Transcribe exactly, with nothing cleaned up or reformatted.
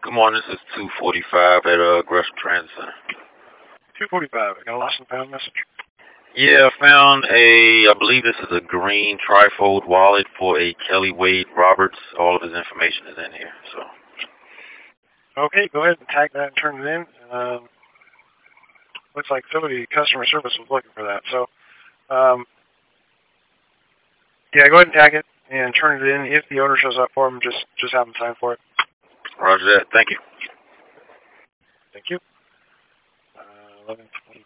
Good morning. This is two forty-five at uh, Gresham Transit Center. two forty-five. I got a lost and found message. Yeah, I found a, I believe this is a green trifold wallet for a Kelly Wade Roberts. All of his information is in here. So. Okay, go ahead and tag that and turn it in. Um, looks like somebody, customer service, was looking for that. So, um, yeah, go ahead and tag it and turn it in. If the owner shows up for him, just just have him sign for it. Roger that. Thank you. Thank you. Uh, eleven twenty.